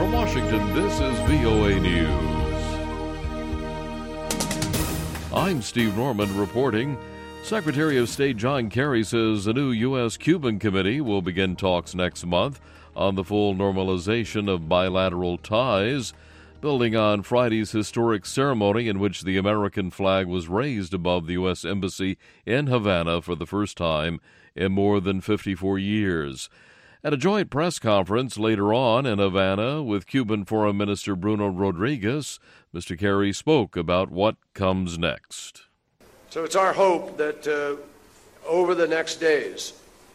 From Washington, this is VOA News. I'm Steve Norman reporting. Secretary of State John Kerry says a new U.S.-Cuban committee will begin talks next month on the full normalization of bilateral ties, building on Friday's historic ceremony in which the American flag was raised above the U.S. Embassy in Havana for the first time in more than 54 years. At a joint press conference later on in Havana with Cuban Foreign Minister Bruno Rodriguez, Mr. Kerry spoke about what comes next. So it's our hope that over the next days,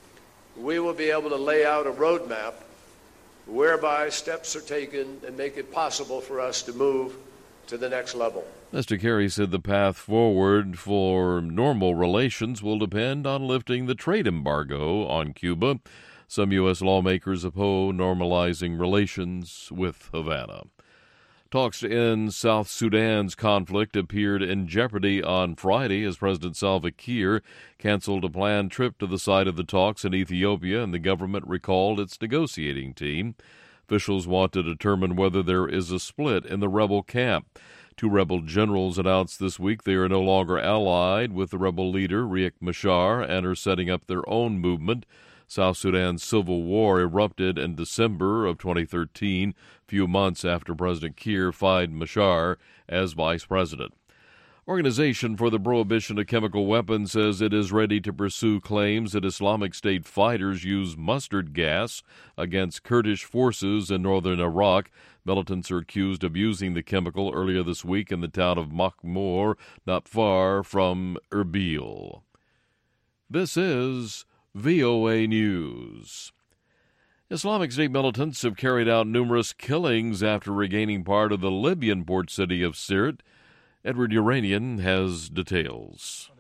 we will be able to lay out a roadmap whereby steps are taken and make it possible for us to move to the next level. Mr. Kerry said the path forward for normal relations will depend on lifting the trade embargo on Cuba. Some U.S. lawmakers oppose normalizing relations with Havana. Talks to end South Sudan's conflict appeared in jeopardy on Friday as President Salva Kiir canceled a planned trip to the site of the talks in Ethiopia, and the government recalled its negotiating team. Officials want to determine whether there is a split in the rebel camp. Two rebel generals announced this week they are no longer allied with the rebel leader Riek Machar and are setting up their own movement. South Sudan's civil war erupted in December of 2013, few months after President Kiir fired Machar as vice president. Organization for the Prohibition of Chemical Weapons says it is ready to pursue claims that Islamic State fighters used mustard gas against Kurdish forces in northern Iraq. Militants are accused of using the chemical earlier this week in the town of Makhmour, not far from Erbil. This is VOA News. Islamic State militants have carried out numerous killings after regaining part of the Libyan port city of Sirte. Edward Uranian has details.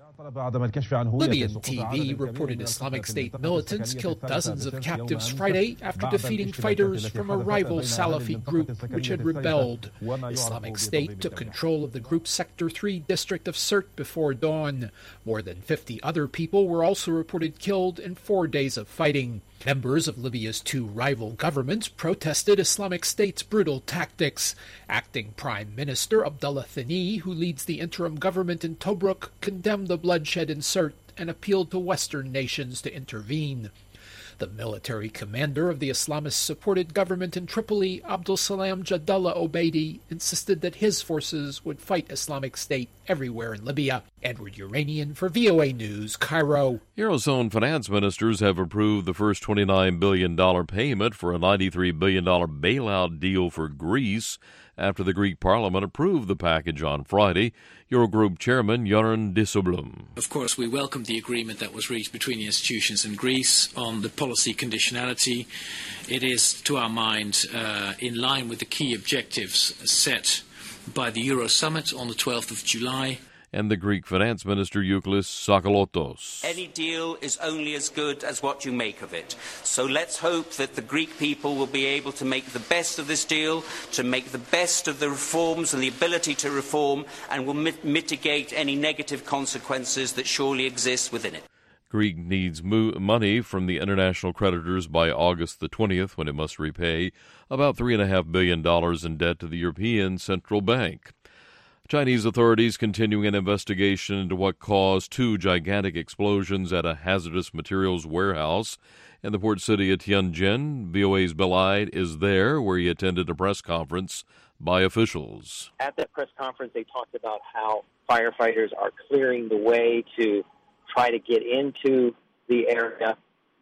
Libyan TV reported Islamic State militants killed dozens of captives Friday after defeating fighters from a rival Salafi group which had rebelled. Islamic State took control of the group's Sector 3 district of Sirte before dawn. More than 50 other people were also reported killed in 4 days of fighting. Members of Libya's two rival governments protested Islamic State's brutal tactics. Acting Prime Minister Abdullah Thani, who leads the interim government in Tobruk, condemned the bloodshed in Sirte and appealed to Western nations to intervene. The military commander of the Islamist-supported government in Tripoli, Abdul Salam Jadallah Obeidi, insisted that his forces would fight Islamic State everywhere in Libya. Edward Uranian for VOA News, Cairo. Eurozone finance ministers have approved the first $29 billion payment for a $93 billion bailout deal for Greece after the Greek parliament approved the package on Friday. Eurogroup Chairman Göran Dijsselbloem. Of course, we welcome the agreement that was reached between the institutions and Greece on the policy conditionality. It is, to our mind, in line with the key objectives set by the Euro Summit on the 12th of July. And the Greek finance minister, Euclis Tsakalotos. Any deal is only as good as what you make of it. So let's hope that the Greek people will be able to make the best of this deal, to make the best of the reforms and the ability to reform, and will mitigate any negative consequences that surely exist within it. Greece needs money from the international creditors by August the 20th, when it must repay about $3.5 billion in debt to the European Central Bank. Chinese authorities continuing an investigation into what caused two gigantic explosions at a hazardous materials warehouse in the port city of Tianjin. VOA's Bill Ide is there, where he attended a press conference by officials. At that press conference, they talked about how firefighters are clearing the way to try to get into the area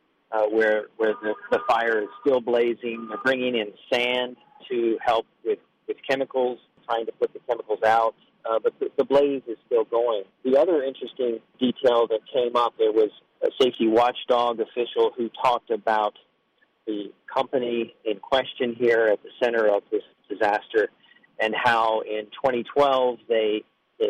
where the fire is still blazing. They're bringing in sand to help with chemicals, trying to put the chemicals out, but the blaze is still going. The other interesting detail that came up, there was a safety watchdog official who talked about the company in question here at the center of this disaster and how in 2012 they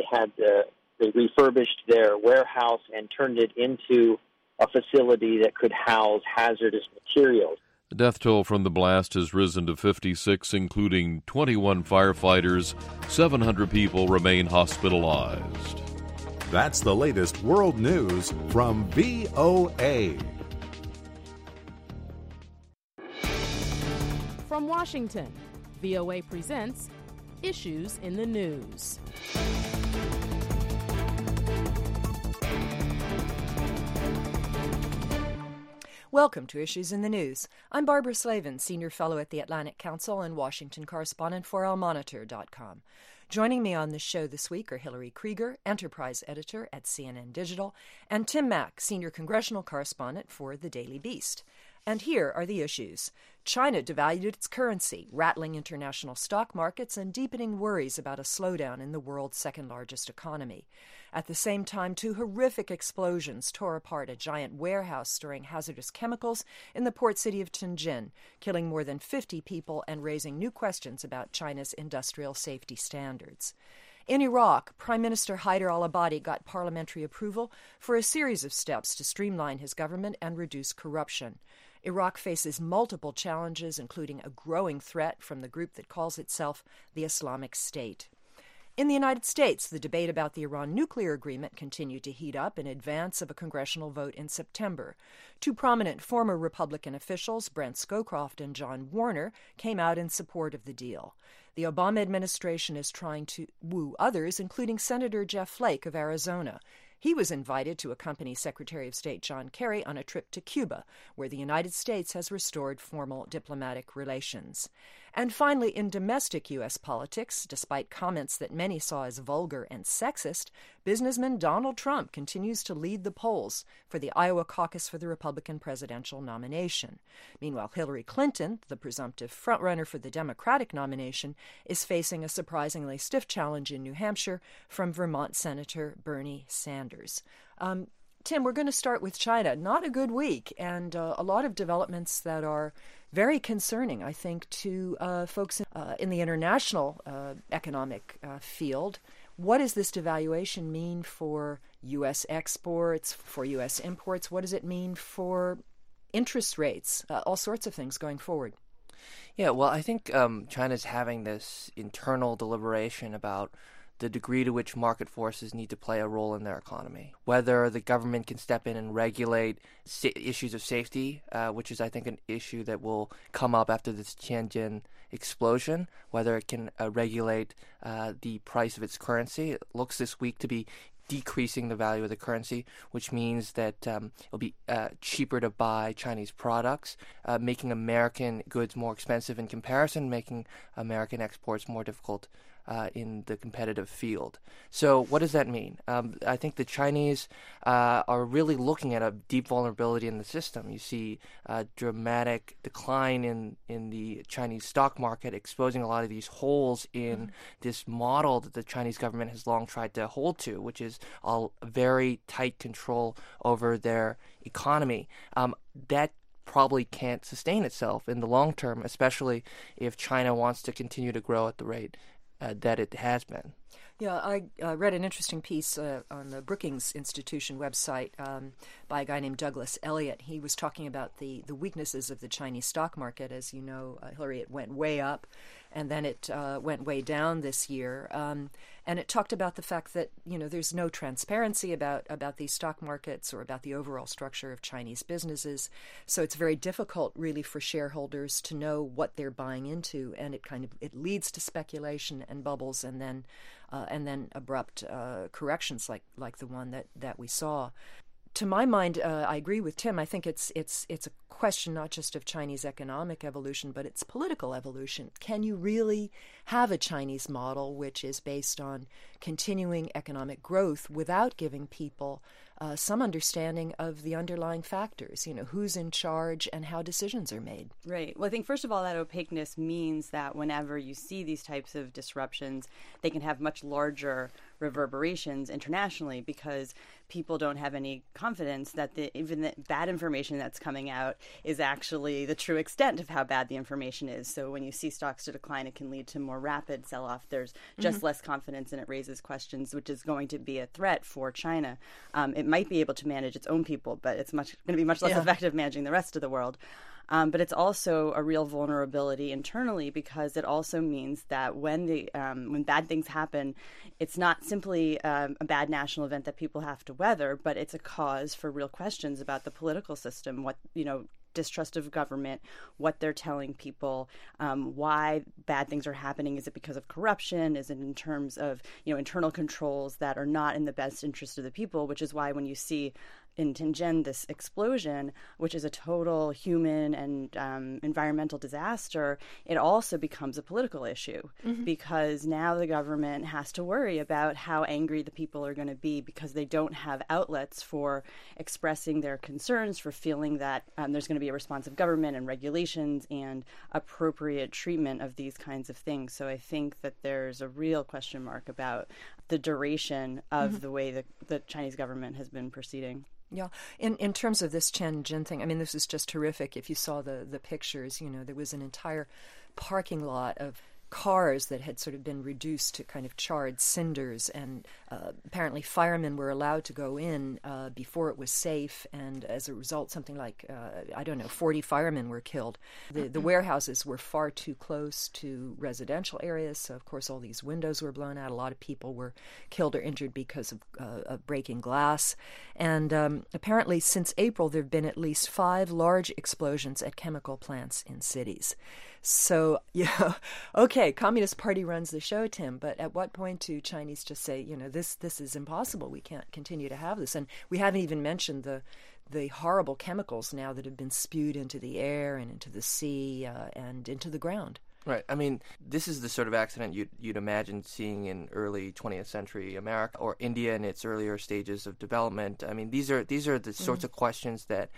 refurbished their warehouse and turned it into a facility that could house hazardous materials. The death toll from the blast has risen to 56, including 21 firefighters. 700 people remain hospitalized. That's the latest world news from VOA. From Washington, VOA presents Issues in the News. Welcome to Issues in the News. I'm Barbara Slavin, Senior Fellow at the Atlantic Council and Washington correspondent for OurMonitor.com. Joining me on the show this week are Hillary Krieger, Enterprise Editor at CNN Digital, and Tim Mak, Senior Congressional Correspondent for The Daily Beast. And here are the issues. China devalued its currency, rattling international stock markets and deepening worries about a slowdown in the world's second-largest economy. At the same time, two horrific explosions tore apart a giant warehouse storing hazardous chemicals in the port city of Tianjin, killing more than 50 people and raising new questions about China's industrial safety standards. In Iraq, Prime Minister Haider al-Abadi got parliamentary approval for a series of steps to streamline his government and reduce corruption. Iraq faces multiple challenges, including a growing threat from the group that calls itself the Islamic State. In the United States, the debate about the Iran nuclear agreement continued to heat up in advance of a congressional vote in September. Two prominent former Republican officials, Brent Scowcroft and John Warner, came out in support of the deal. The Obama administration is trying to woo others, including Senator Jeff Flake of Arizona. He was invited to accompany Secretary of State John Kerry on a trip to Cuba, where the United States has restored formal diplomatic relations. And finally, in domestic U.S. politics, despite comments that many saw as vulgar and sexist, businessman Donald Trump continues to lead the polls for the Iowa caucus for the Republican presidential nomination. Meanwhile, Hillary Clinton, the presumptive frontrunner for the Democratic nomination, is facing a surprisingly stiff challenge in New Hampshire from Vermont Senator Bernie Sanders. Tim, we're going to start with China. Not a good week, and a lot of developments that are very concerning, I think, to folks in the international economic field. What does this devaluation mean for U.S. exports, for U.S. imports? What does it mean for interest rates? All sorts of things going forward. Yeah, well, I think China's having this internal deliberation about the degree to which market forces need to play a role in their economy, whether the government can step in and regulate issues of safety, which is, I think, an issue that will come up after this Tianjin explosion, whether it can regulate the price of its currency. It looks this week to be decreasing the value of the currency, which means that it'll be cheaper to buy Chinese products, making American goods more expensive in comparison, making American exports more difficult in the competitive field. So what does that mean? I think the Chinese are really looking at a deep vulnerability in the system. You see a dramatic decline in the Chinese stock market, exposing a lot of these holes in this model that the Chinese government has long tried to hold to, which is a very tight control over their economy. That probably can't sustain itself in the long term, especially if China wants to continue to grow at the rate that it has been. Yeah, I read an interesting piece on the Brookings Institution website by a guy named Douglas Elliott. He was talking about the weaknesses of the Chinese stock market. As you know, Hillary, it went way up, and then it went way down this year. And it talked about the fact that, there's no transparency about these stock markets or about the overall structure of Chinese businesses. So it's very difficult, really, for shareholders to know what they're buying into, and it leads to speculation and bubbles, and then abrupt corrections like the one that we saw. To my mind, I agree with Tim. I think it's a question not just of Chinese economic evolution, but it's political evolution. Can you really have a Chinese model which is based on continuing economic growth without giving people some understanding of the underlying factors, who's in charge and how decisions are made? Right. Well, I think, first of all, that opaqueness means that whenever you see these types of disruptions, they can have much larger reverberations internationally because people don't have any confidence that even the bad information that's coming out is actually the true extent of how bad the information is. So when you see stocks to decline, it can lead to more rapid sell-off. There's just less confidence, and it raises questions, which is going to be a threat for China. It might be able to manage its own people, but it's going to be much less effective managing the rest of the world. But it's also a real vulnerability internally because it also means that when bad things happen, it's not simply a bad national event that people have to weather, but it's a cause for real questions about the political system. distrust of government, what they're telling people, why bad things are happening. Is it because of corruption? Is it in terms of, internal controls that are not in the best interest of the people, which is why when you see in Tianjin this explosion, which is a total human and environmental disaster, it also becomes a political issue because now the government has to worry about how angry the people are going to be because they don't have outlets for expressing their concerns, for feeling that there's going to be a responsive government and regulations and appropriate treatment of these kinds of things. So I think that there's a real question mark about the duration of the way the Chinese government has been proceeding. Yeah. In terms of this Tianjin thing, I mean, this is just terrific. If you saw the pictures, there was an entire parking lot of cars that had sort of been reduced to kind of charred cinders, and apparently firemen were allowed to go in before it was safe, and as a result something like 40 firemen were killed. The warehouses were far too close to residential areas, so of course all these windows were blown out. A lot of people were killed or injured because of breaking glass, and apparently since April there have been at least 5 large explosions at chemical plants in cities. So, okay, Communist Party runs the show, Tim, but at what point do Chinese just say, this is impossible, we can't continue to have this? And we haven't even mentioned the horrible chemicals now that have been spewed into the air and into the sea and into the ground. Right. I mean, this is the sort of accident you'd imagine seeing in early 20th century America or India in its earlier stages of development. I mean, these are the sorts of questions that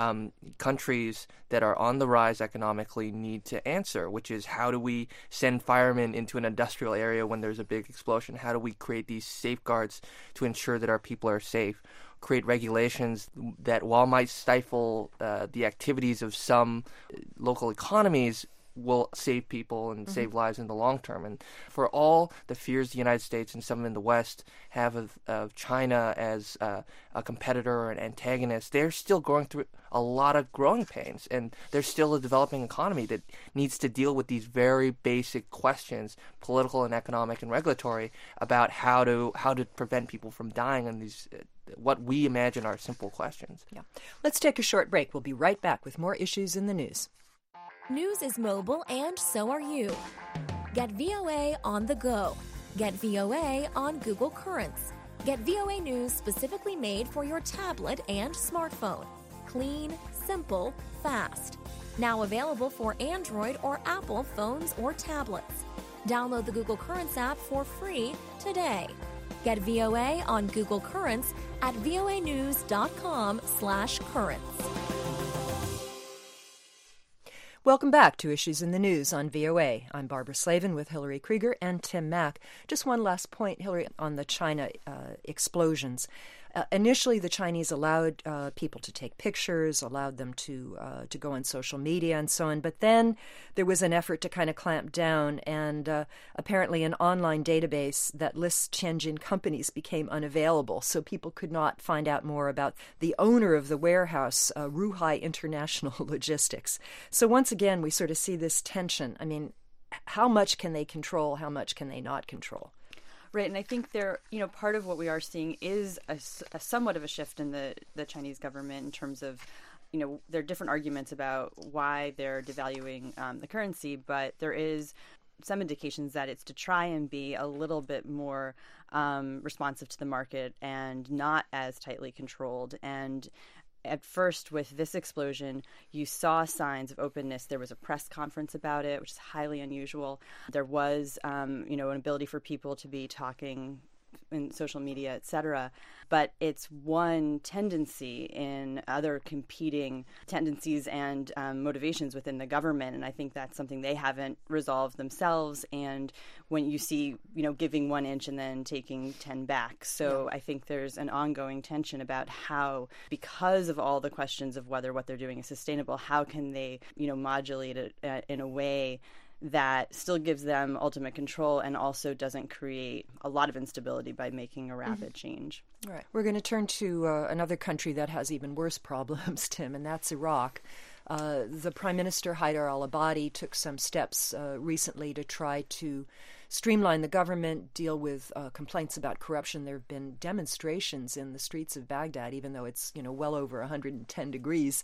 countries that are on the rise economically need to answer, which is how do we send firemen into an industrial area when there's a big explosion? How do we create these safeguards to ensure that our people are safe? Create regulations that, while might stifle the activities of some local economies, will save people and save lives in the long term. And for all the fears the United States and some in the West have of China as a competitor or an antagonist, they're still going through a lot of growing pains. And there's still a developing economy that needs to deal with these very basic questions, political and economic and regulatory, about how to prevent people from dying in these what we imagine are simple questions. Yeah. Let's take a short break. We'll be right back with more Issues in the News. News is mobile, and so are you. Get VOA on the go. Get VOA on Google Currents. Get VOA News specifically made for your tablet and smartphone. Clean, simple, fast. Now available for Android or Apple phones or tablets. Download the Google Currents app for free today. Get VOA on Google Currents at voanews.com/currents. Welcome back to Issues in the News on VOA. I'm Barbara Slavin with Hillary Krieger and Tim Mack. Just one last point, Hillary, on the China explosions. Initially, the Chinese allowed people to take pictures, allowed them to go on social media and so on. But then there was an effort to kind of clamp down, and apparently an online database that lists Tianjin companies became unavailable, so people could not find out more about the owner of the warehouse, Ruhai International Logistics. So once again, we sort of see this tension. I mean, how much can they control? How much can they not control? Right, and I think part of what we are seeing is a somewhat of a shift in the Chinese government in terms of, there are different arguments about why they're devaluing the currency, but there is some indications that it's to try and be a little bit more responsive to the market and not as tightly controlled. And at first, with this explosion, you saw signs of openness. There was a press conference about it, which is highly unusual. There was, an ability for people to be talking in social media, et cetera. But it's one tendency in other competing tendencies and motivations within the government. And I think that's something they haven't resolved themselves. And when you see, giving 1 inch and then taking 10 back. So I think there's an ongoing tension about how, because of all the questions of whether what they're doing is sustainable, how can they, modulate it in a way that still gives them ultimate control and also doesn't create a lot of instability by making a rapid change. All right. We're going to turn to another country that has even worse problems, Tim, and that's Iraq. The Prime Minister, Haidar al-Abadi, took some steps recently to try to streamline the government, deal with complaints about corruption. There have been demonstrations in the streets of Baghdad, even though it's well over 110 degrees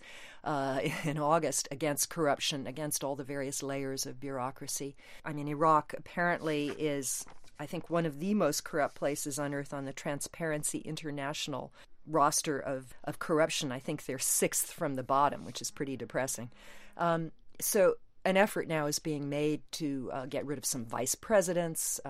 in August, against corruption, against all the various layers of bureaucracy. I mean, Iraq apparently is, I think, one of the most corrupt places on earth on the Transparency International roster of corruption. I think they're 6th from the bottom, which is pretty depressing. So an effort now is being made to get rid of some vice presidents,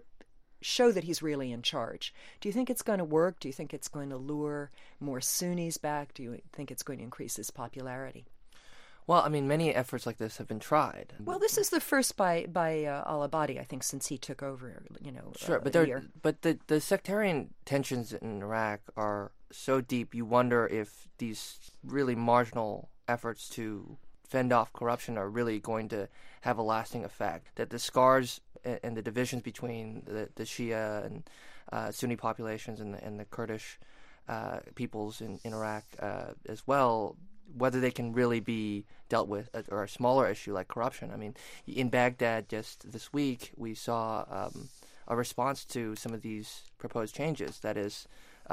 show that he's really in charge. Do you think it's going to work? Do you think it's going to lure more Sunnis back? Do you think it's going to increase his popularity? Well, I mean, many efforts like this have been tried. Well, this is the first by al-Abadi, I think, since he took over. Sure, but the sectarian tensions in Iraq are so deep. You wonder if these really marginal efforts to fend off corruption are really going to have a lasting effect. That the scars and the divisions between the Shia and Sunni populations and the Kurdish peoples in Iraq as well, whether they can really be dealt with, or a smaller issue like corruption. I mean, in Baghdad just this week, we saw a response to some of these proposed changes. That is,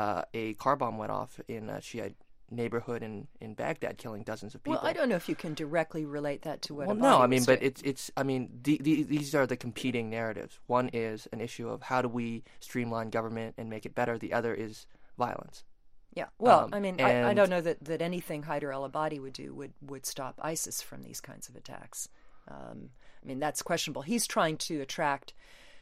a car bomb went off in a Shiite neighborhood in Baghdad, killing dozens of people. Well, I don't know if you can directly relate that to what. Well, no, I mean, but it's. I mean, these are the competing narratives. One is an issue of how do we streamline government and make it better. The other is violence. Yeah, well, I mean, I don't know that anything Haidar al-Abadi would do would stop ISIS from these kinds of attacks. I mean, that's questionable. He's trying to attract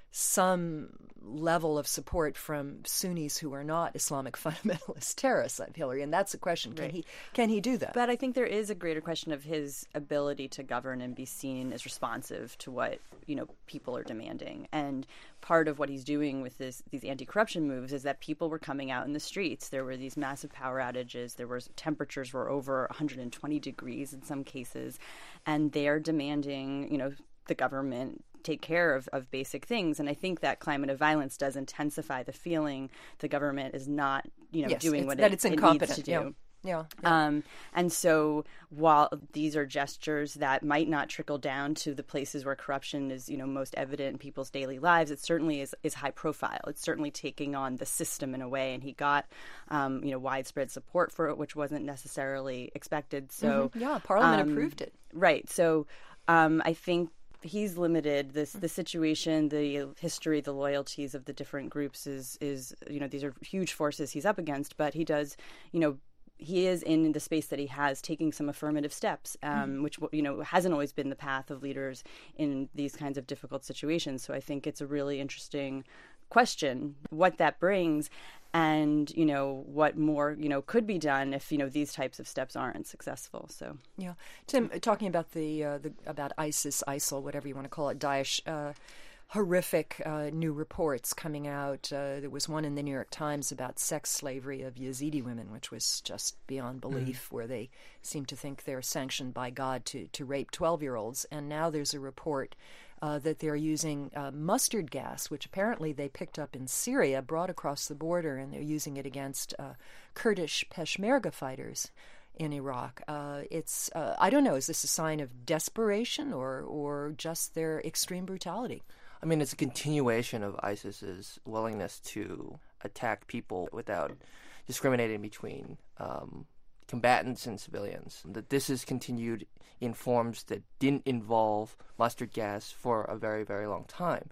some level of support from Sunnis who are not Islamic fundamentalist terrorists, Hillary, and that's a question. Can he do that? But I think there is a greater question of his ability to govern and be seen as responsive to what people are demanding. And part of what he's doing with these anti-corruption moves is that people were coming out in the streets. There were these massive power outages. Temperatures were over 120 degrees in some cases, and they're demanding, the government take care of basic things. And I think that climate of violence does intensify the feeling the government is not, doing what it needs to do. Yeah. And so while these are gestures that might not trickle down to the places where corruption is, most evident in people's daily lives, it certainly is high profile. It's certainly taking on the system in a way. And he got, widespread support for it, which wasn't necessarily expected. So Parliament approved it. Right. So I think he's limited. The situation, the history, the loyalties of the different groups is these are huge forces he's up against, but he does, he is in the space that he has taking some affirmative steps, which hasn't always been the path of leaders in these kinds of difficult situations. So I think it's a really interesting question what that brings, and what more could be done if these types of steps aren't successful. So yeah, Tim, talking about about ISIS, ISIL, whatever you want to call it, Daesh. Horrific new reports coming out. There was one in the New York Times about sex slavery of Yazidi women, which was just beyond belief, where they seem to think they're sanctioned by God to rape 12-year-olds. And now there's a report that they're using mustard gas, which apparently they picked up in Syria, brought across the border, and they're using it against Kurdish Peshmerga fighters in Iraq. I don't know, is this a sign of desperation or just their extreme brutality? I mean, it's a continuation of ISIS's willingness to attack people without discriminating between combatants and civilians. That this is continued in forms that didn't involve mustard gas for a very, very long time.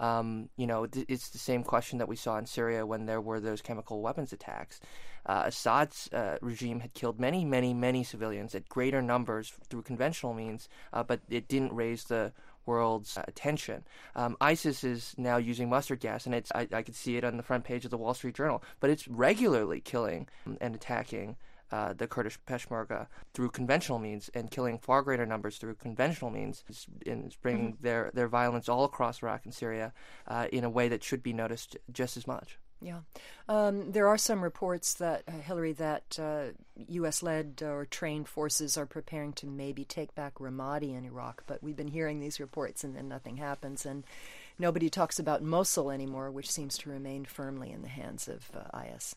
It's the same question that we saw in Syria when there were those chemical weapons attacks. Assad's regime had killed many, many, many civilians at greater numbers through conventional means, but it didn't raise the world's attention. ISIS is now using mustard gas, and I could see it on the front page of the Wall Street Journal, but it's regularly killing and attacking the Kurdish Peshmerga through conventional means, and killing far greater numbers through conventional means. It's bringing their violence all across Iraq and Syria in a way that should be noticed just as much. Yeah. There are some reports that, Hillary, that U.S.-led or trained forces are preparing to maybe take back Ramadi in Iraq, but we've been hearing these reports and then nothing happens, and nobody talks about Mosul anymore, which seems to remain firmly in the hands of IS.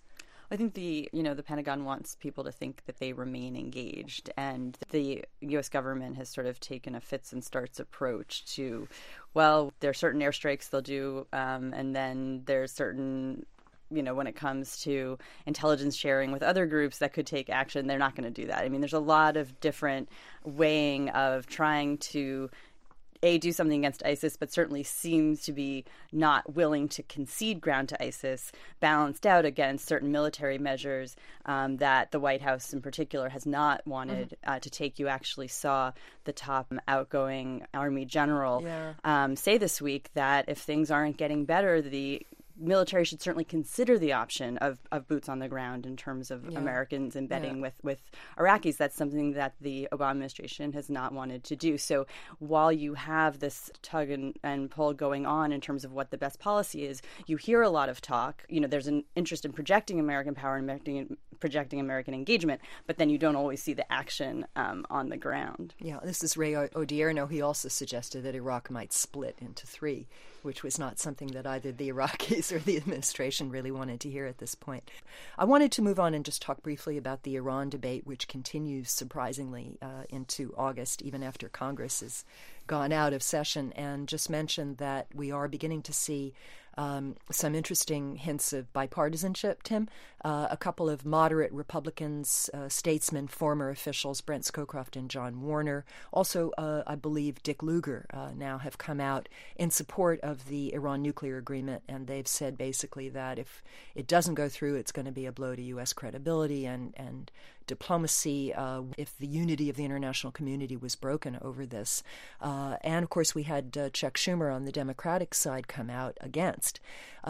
I think the Pentagon wants people to think that they remain engaged, and the U.S. government has sort of taken a fits and starts approach to, well, there are certain airstrikes they'll do, and then there's certain, when it comes to intelligence sharing with other groups that could take action, they're not going to do that. I mean, there's a lot of different weighing of trying to do something against ISIS, but certainly seems to be not willing to concede ground to ISIS, balanced out against certain military measures that the White House in particular has not wanted to take. You actually saw the top outgoing Army general say this week that if things aren't getting better, the military should certainly consider the option of boots on the ground in terms of Americans embedding with Iraqis. That's something that the Obama administration has not wanted to do. So while you have this tug and pull going on in terms of what the best policy is, you hear a lot of talk. There's an interest in projecting American power and projecting American engagement, but then you don't always see the action on the ground. Yeah, this is Ray Odierno. He also suggested that Iraq might split into three, which was not something that either the Iraqis or the administration really wanted to hear at this point. I wanted to move on and just talk briefly about the Iran debate, which continues surprisingly into August, even after Congress has gone out of session, and just mention that we are beginning to see some interesting hints of bipartisanship, Tim. A couple of moderate Republicans, statesmen, former officials, Brent Scowcroft and John Warner, also, I believe, Dick Lugar, now have come out in support of the Iran nuclear agreement, and they've said basically that if it doesn't go through, it's going to be a blow to U.S. credibility and diplomacy, if the unity of the international community was broken over this. And, of course, we had Chuck Schumer on the Democratic side come out against.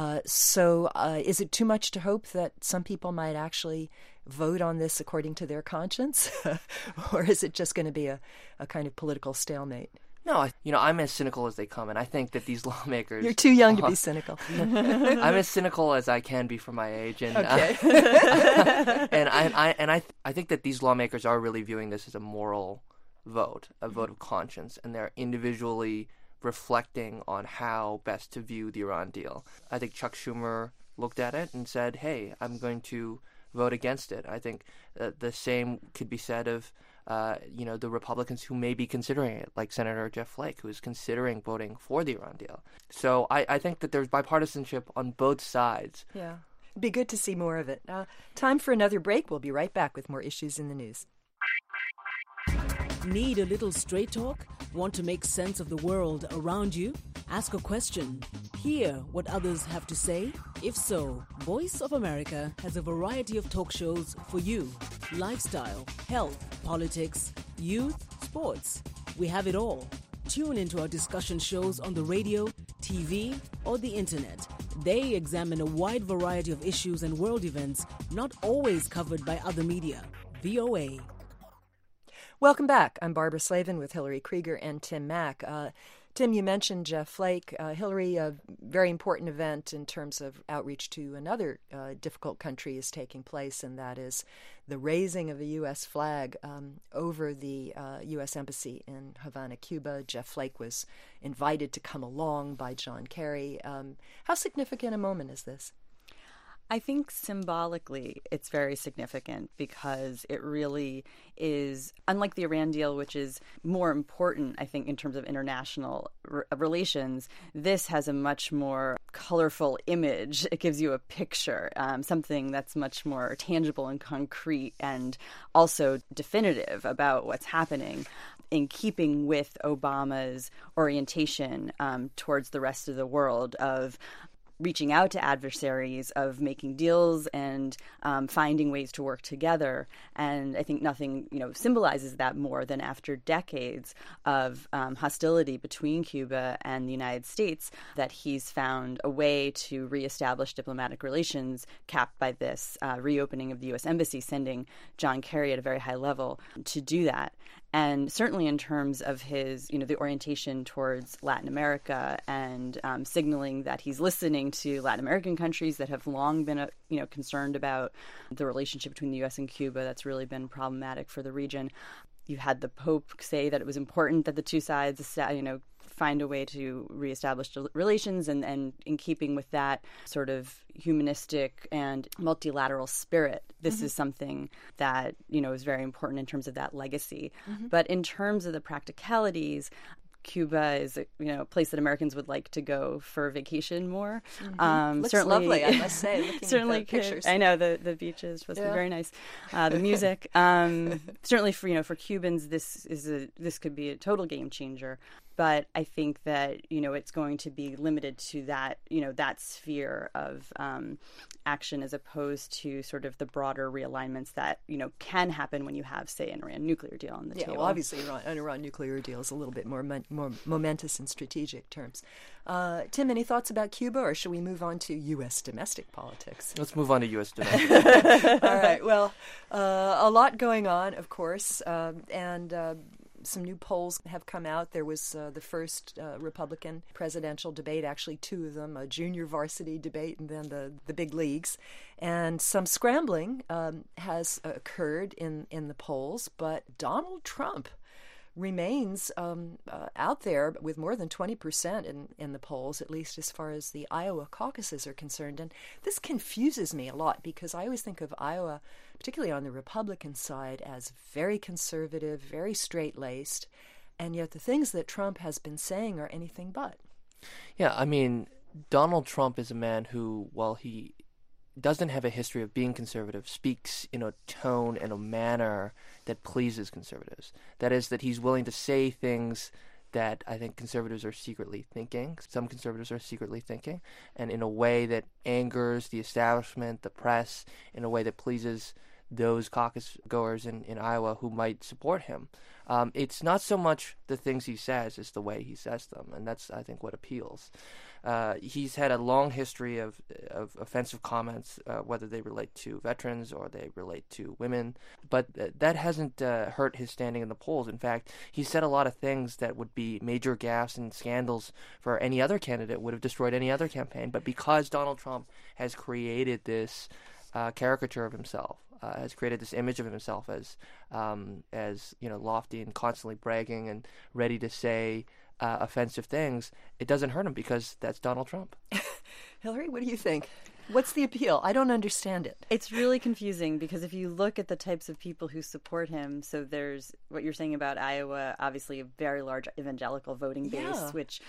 So is it too much to hope that some people might actually vote on this according to their conscience? Or is it just going to be a kind of political stalemate? No, I'm as cynical as they come, and I think that these lawmakers... You're too young to be cynical. I'm as cynical as I can be for my age, and okay. and I think that these lawmakers are really viewing this as a moral vote, a vote of conscience, and they're individually reflecting on how best to view the Iran deal. I think Chuck Schumer looked at it and said, "Hey, I'm going to vote against it." I think the same could be said of the Republicans who may be considering it, like Senator Jeff Flake, who is considering voting for the Iran deal. So I think that there's bipartisanship on both sides. Yeah. It'd be good to see more of it. Time for another break. We'll be right back with more Issues in the News. Need a little straight talk? Want to make sense of the world around you? Ask a question. Hear what others have to say? If so, Voice of America has a variety of talk shows for you. Lifestyle, health, politics, youth, sports. We have it all. Tune into our discussion shows on the radio, TV, or the internet. They examine a wide variety of issues and world events not always covered by other media. VOA. Welcome back. I'm Barbara Slavin with Hillary Krieger and Tim Mack. Tim, you mentioned Jeff Flake. Hillary, a very important event in terms of outreach to another difficult country is taking place, and that is the raising of a U.S. flag over the U.S. Embassy in Havana, Cuba. Jeff Flake was invited to come along by John Kerry. How significant a moment is this? I think symbolically it's very significant because it really is, unlike the Iran deal, which is more important, I think, in terms of international relations, this has a much more colorful image. It gives you a picture, something that's much more tangible and concrete and also definitive about what's happening, in keeping with Obama's orientation towards the rest of the world of reaching out to adversaries, of making deals and finding ways to work together. And I think nothing, symbolizes that more than after decades of hostility between Cuba and the United States, that he's found a way to reestablish diplomatic relations capped by this reopening of the U.S. Embassy, sending John Kerry at a very high level to do that. And certainly in terms of his, the orientation towards Latin America and signaling that he's listening to Latin American countries that have long been, concerned about the relationship between the U.S. and Cuba. That's really been problematic for the region. You had the Pope say that it was important that the two sides, find a way to reestablish relations, and in keeping with that sort of humanistic and multilateral spirit, this is something that, is very important in terms of that legacy. But in terms of the practicalities, Cuba is a place that Americans would like to go for vacation more. Looks certainly lovely, I must say. Certainly, at the pictures. I know the beaches supposed to be very nice. The music, certainly for Cubans, this could be a total game changer. But I think that it's going to be limited to that that sphere of action, as opposed to sort of the broader realignments that can happen when you have, say, an Iran nuclear deal on the table. Well, obviously, an Iran nuclear deal is a little bit more momentous in strategic terms. Tim, any thoughts about Cuba, or should we move on to U.S. domestic politics? Let's move on to U.S. domestic. All right. Well, a lot going on, of course, and some new polls have come out. There was the first Republican presidential debate, actually two of them, a junior varsity debate and then the big leagues. And some scrambling has occurred in the polls, but Donald Trump remains out there with more than 20% in the polls, at least as far as the Iowa caucuses are concerned. And this confuses me a lot because I always think of Iowa, particularly on the Republican side, as very conservative, very straight-laced, and yet the things that Trump has been saying are anything but. Yeah, I mean, Donald Trump is a man who, while he doesn't have a history of being conservative, speaks in a tone and a manner that pleases conservatives. That is, that he's willing to say things that I think conservatives are secretly thinking. Some conservatives are secretly thinking, and in a way that angers the establishment, the press, in a way that pleases those caucus goers in Iowa who might support him. It's not so much the things he says, it's the way he says them, and that's, I think, what appeals. He's had a long history of offensive comments, whether they relate to veterans or they relate to women, but that hasn't hurt his standing in the polls. In fact, he said a lot of things that would be major gaffes and scandals for any other candidate, would have destroyed any other campaign, but because Donald Trump has created this caricature of himself, has created this image of himself as lofty and constantly bragging and ready to say offensive things, it doesn't hurt him because that's Donald Trump. Hillary, what do you think? What's the appeal? I don't understand it. It's really confusing because if you look at the types of people who support him, so there's what you're saying about Iowa, obviously a very large evangelical voting base, which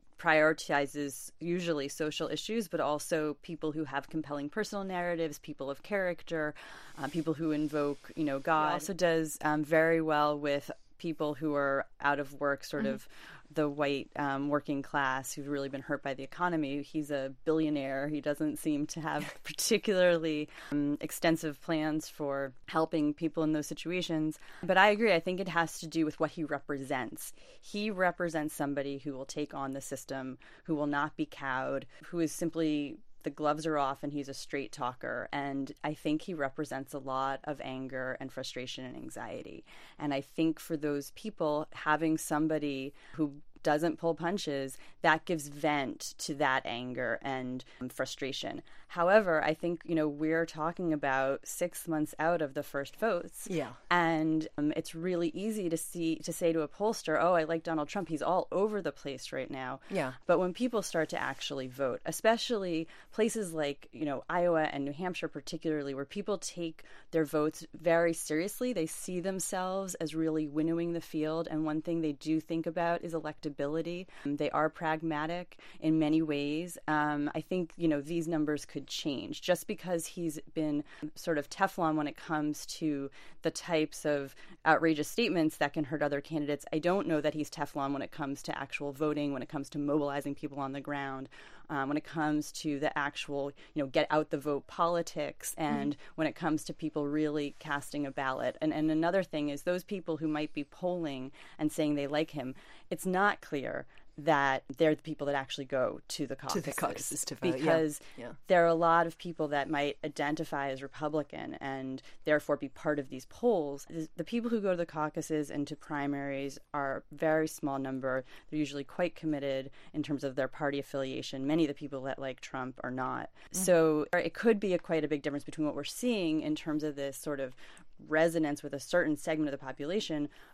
prioritizes usually social issues, but also people who have compelling personal narratives, people of character, people who invoke, God. It also does very well with people who are out of work, sort of the white working class who've really been hurt by the economy. He's a billionaire. He doesn't seem to have particularly extensive plans for helping people in those situations. But I agree. I think it has to do with what he represents. He represents somebody who will take on the system, who will not be cowed, who is simply the gloves are off and he's a straight talker. And I think he represents a lot of anger and frustration and anxiety. And I think for those people, having somebody who doesn't pull punches, that gives vent to that anger and frustration. However, I think, we're talking about 6 months out of the first votes. Yeah. And it's really easy to say to a pollster, oh, I like Donald Trump. He's all over the place right now. Yeah. But when people start to actually vote, especially places like, Iowa and New Hampshire particularly, where people take their votes very seriously, they see themselves as really winnowing the field. And one thing they do think about is electability. They are pragmatic in many ways. I think, these numbers could change just because he's been sort of Teflon when it comes to the types of outrageous statements that can hurt other candidates. I don't know that he's Teflon when it comes to actual voting, when it comes to mobilizing people on the ground, when it comes to the actual, get out the vote politics, and when it comes to people really casting a ballot. And another thing is those people who might be polling and saying they like him, it's not clear that they're the people that actually go to the caucuses to vote. Because there are a lot of people that might identify as Republican and therefore be part of these polls. The people who go to the caucuses and to primaries are a very small number. They're usually quite committed in terms of their party affiliation. Many of the people that like Trump are not. So it could be quite a big difference between what we're seeing in terms of this sort of resonance with a certain segment of the population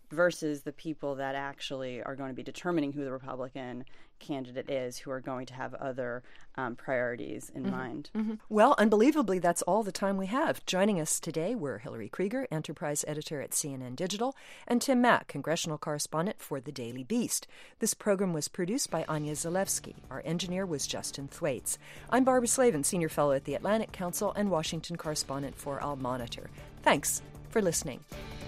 versus the people that actually are going to be determining who the Republican candidate is, who are going to have other priorities in mind. Well, unbelievably, that's all the time we have. Joining us today were Hillary Krieger, enterprise editor at CNN Digital, and Tim Mak, congressional correspondent for The Daily Beast. This program was produced by Anya Zalewski. Our engineer was Justin Thwaites. I'm Barbara Slavin, senior fellow at the Atlantic Council and Washington correspondent for Al Monitor. Thanks for listening.